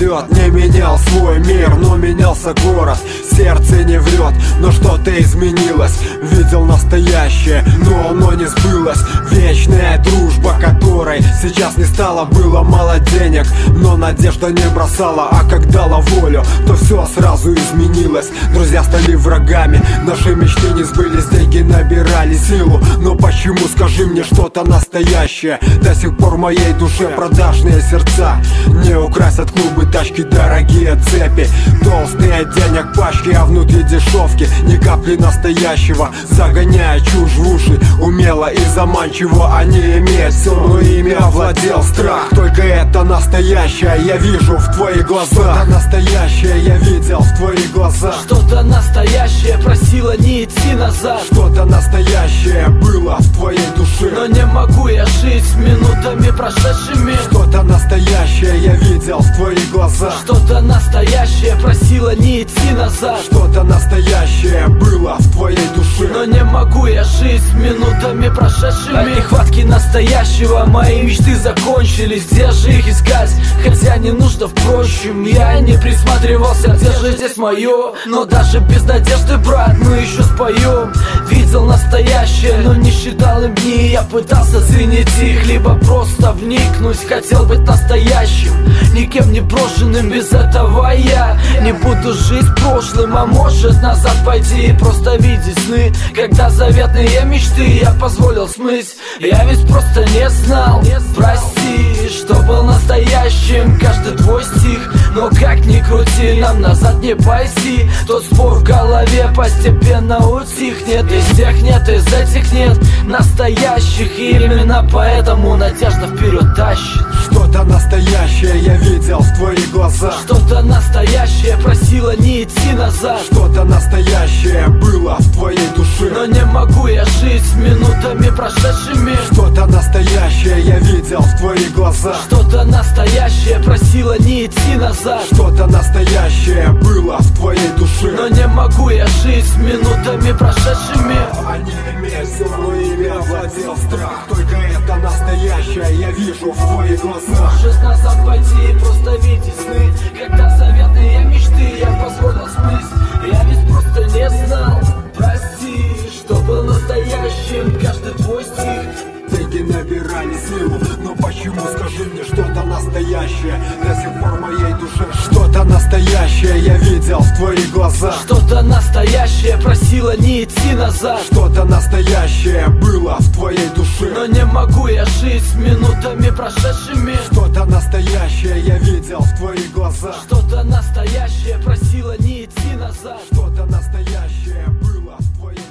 вперед. Не менял свой мир, но менялся город. Сердце не врет, но что-то изменилось. Видел настоящее, но оно не сбылось. Вечная дружба, которой сейчас не стало. Было мало денег, но надежда не бросала. А как дала волю, то все сразу изменилось. Друзья стали врагами, наши мечты не сбылись. Деньги набирали силу, но почему, скажи мне, что-то настоящее? До сих пор в моей душе продажные сердца не украсят клубы, тачки, дорогие цепи, толстые денег пачки, а внутри дешевки ни капли настоящего. Загоняя чушь в уши, умело и заманчиво. Они имеют все, но ими овладел страх. Только это настоящее я вижу в твоих глазах. Что-то настоящее я видел в твоих глазах. Что-то настоящее просило не идти назад. Что-то настоящее было в твоей душе, но не могу я жить минутами прошедшими. Что-то настоящее я видел в твоих глазах. Что-то настоящее просило не идти назад. Что-то настоящее было в твоей душе, но не могу я жить минутами прошедшими. От нехватки настоящего мои мечты закончились. Где же их искать? Хотя не нужно, впрочем. Я не присматривался, где же здесь мое. Но даже без надежды, брат, мы еще споем. Видел настоящее, но не считал им дни. Я пытался ценить их, либо просто вникнуть. Хотел быть настоящим, никем не брошенным. Без этого я не буду жить прошлым, а может назад пойти и просто видеть сны. Когда заветные мечты я позволил смыть. Я ведь просто не знал, прости, что был настоящим. Каждый твой стих, но как ни крути, нам назад не пойти. Тот спор в голове постепенно утихнет. Из тех нет, из этих нет настоящих. И именно поэтому надежда вперед тащит. Что-то настоящее я видел в твоих глазах. Что-то настоящее просило не идти назад. Что-то настоящее было в твоей душе, но не могу я жить минутами прошедшими. Что-то настоящее я видел в твоих глазах. Что-то настоящее просило не идти назад. Что-то настоящее было в твоей душе, но не могу я жить минутами прошедшими. Они имеют все, но ими овладел страх. Только это настоящее я вижу в твоих глазах. Может назад пойти и просто видеть сны. Когда заветные мечты я позволил смыть. Я ведь просто не знал, прости, что был настоящим. Каждый твой стих. Деньги набирали силу, но почему, скажи мне, что-то настоящее до сих пор в моей душе. Что-то настоящее я видел в твоих глазах. Что-то настоящее просило не идти назад. Что-то настоящее было в твоей душе, но не могу я жить минутами прошедшими. Что-то настоящее я видел в твоих глазах. Что-то настоящее просило не идти назад. Что-то настоящее было в твоей душе.